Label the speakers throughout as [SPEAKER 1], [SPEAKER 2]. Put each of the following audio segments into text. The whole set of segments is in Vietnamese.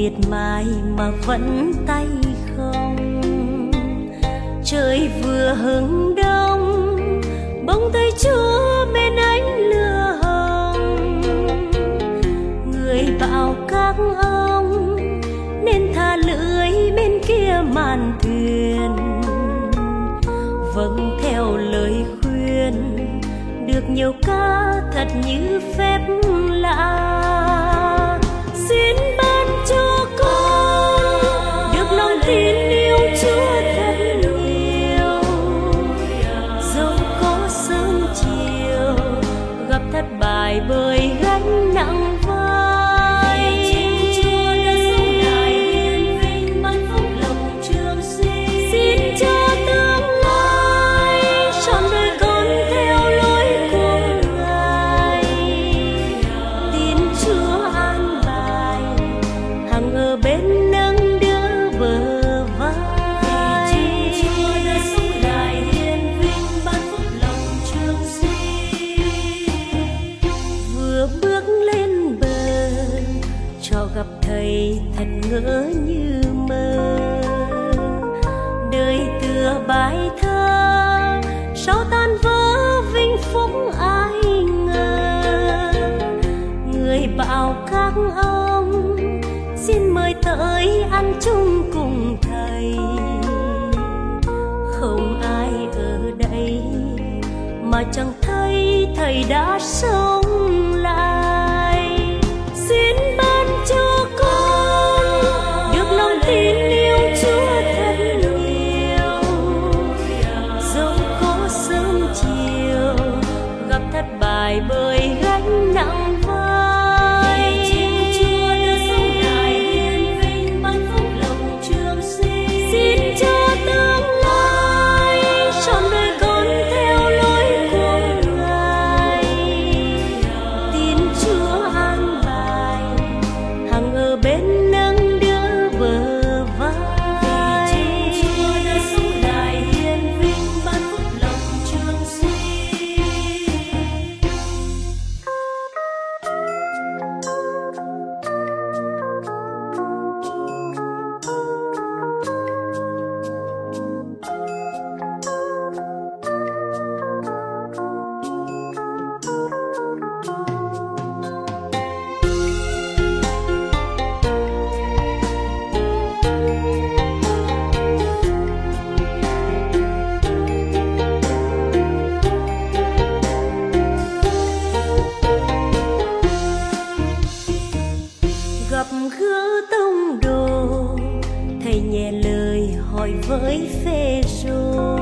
[SPEAKER 1] miệt mài mà vẫn tay không. Trời vừa hừng đông, bỗng thấy Chúa bên ánh lửa hồng. Người bảo các ông nên thả lưới bên kia màn thuyền. Vâng theo lời khuyên, được nhiều cá thật như phép lạ. Xin ban cho con được lòng tin yêu Chúa thật nhiều. Dẫu có sớm chiều gặp thất bại bởi gánh nặng vai. Chúa đã sống lại hiền vinh ban phúc lộc trường sinh. Xin cho tương lai trọn đời con theo lối của Ngài. Tin Chúa an bài hằng ở bên nâng đỡ bờ vai. Chúa đã sống lại hiền vinh ban phúc lộc trường sinh. Vừa bước lên bờ cho gặp thầy thật ngỡ như mơ. Đời tựa bài thơ sao tan vỡ vinh phúc ai ngờ. Người bảo các ông xin mời tới ăn chung cùng thầy. Không ai ở đây mà chẳng thấy thầy đã sống lại. Xin ban cho con được lòng tin yêu Chúa thật nhiều. Dẫu có sớm chiều gặp thất bại bởi gánh nặng vai. Chúa đã sống lại hiền vinh ban phúc lộc trường sinh. Xin cho tương lai trọn đời con theo lối của Ngài. Tin Chúa an bài hằng ở bên nâng đỡ bờ vai. Chúa đã sống lại hiền vinh ban phúc lộc trường sinh. Gặp gỡ tông đồ, thầy nhẹ lời hỏi với Phêrô.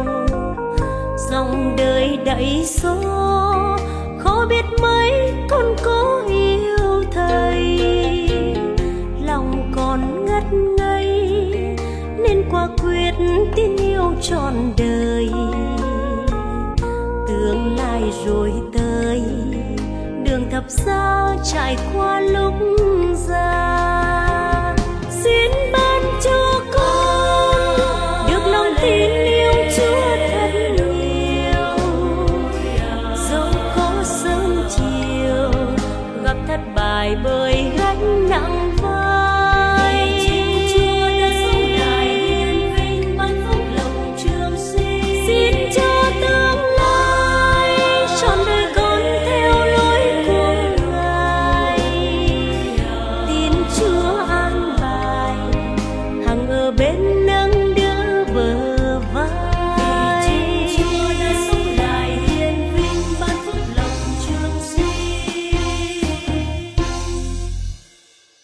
[SPEAKER 1] Dòng đời đẩy số khó biết mấy con có yêu thầy. Lòng còn ngất ngây nên quả quyết tin yêu trọn đời. Tương lai rồi tới đường thập giá trải qua lúc dài.